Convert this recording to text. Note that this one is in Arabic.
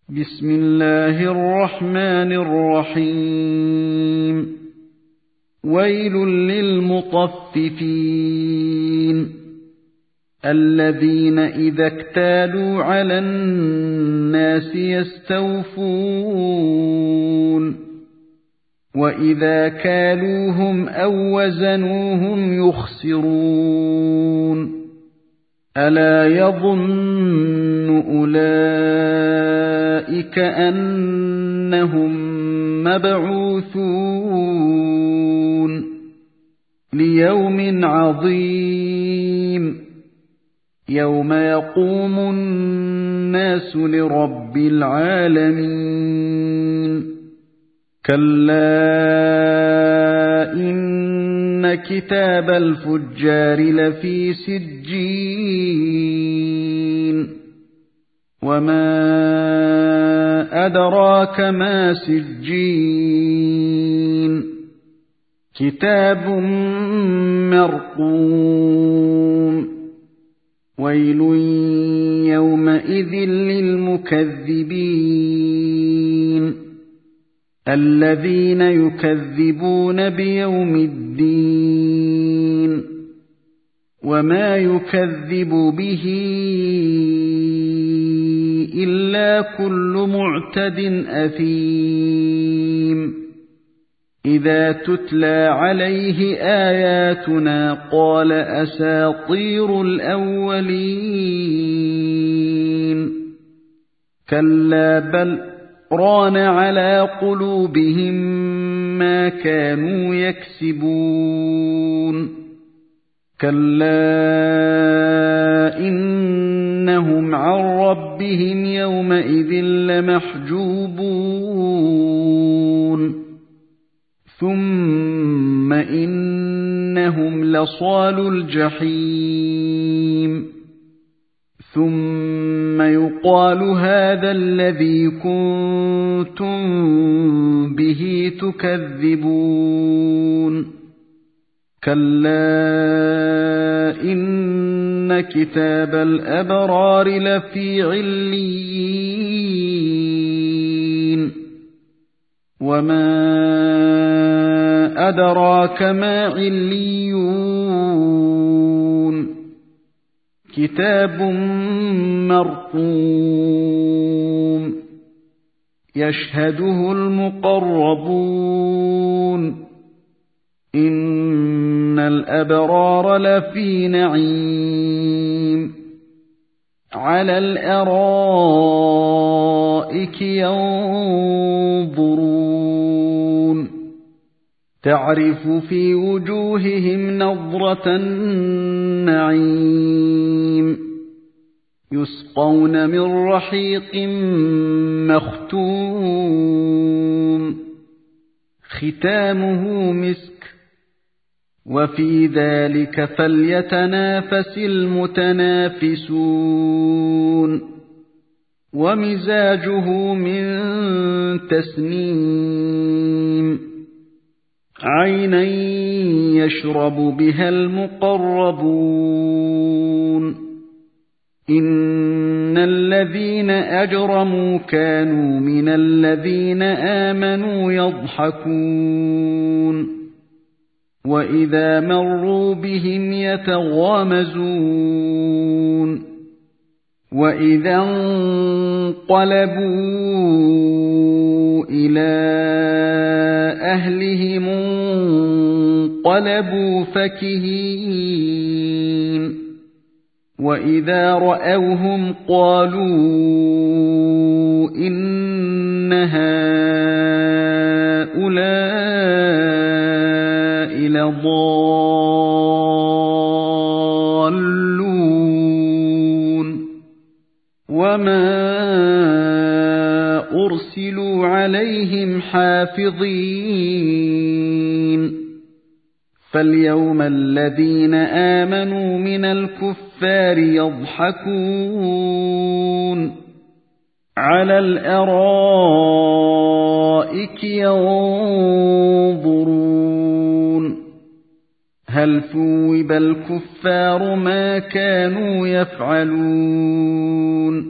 بسم الله الرحمن الرحيم. ويل للمطففين الذين إذا اكتالوا على الناس يستوفون وإذا كالوهم أو وزنوهم يخسرون. ألا يظن أولئك أنهم مبعوثون ليوم عظيم يوم يقوم الناس لرب العالمين. كلا إن كتاب الفجار لفي سجين وما أدراك ما سجين كتاب مرقوم. ويل يومئذ للمكذبين الذين يكذبون بيوم الدين وما يكذب به إلا كل معتد أثيم. إذا تتلى عليه آياتنا قال أساطير الأولين. كلا بل ران على قلوبهم ما كانوا يكسبون. كلا إنهم عن ربهم يومئذ لمحجوبون. ثم إنهم لصالو الجحيم. ثم يقال هذا الذي كنتم به تكذبون. كلا إن كتاب الأبرار لفي عليين وما أدراك ما عليون كتاب مرقوم يشهده المقربون. إن الأبرار لفي نعيم على الأرائك ينظرون تعرف في وجوههم نضرة النعيم يسقون من رحيق مختوم ختامه مسك وفي ذلك فليتنافس المتنافسون. ومزاجه من تسنيم عينا يشرب بها المقربون. إن الذين أجرموا كانوا من الذين آمنوا يضحكون وإذا مروا بهم يتغامزون. وإذا انقلبوا إلى أهلهم انقلبوا فكهين. وإذا رأوهم قالوا إن هؤلاء لضالون وما أرسلوا عليهم حافظين. فاليوم الذين آمنوا من الكفار يضحكون على الأرائك ينظرون هل ثوب الكفار ما كانوا يفعلون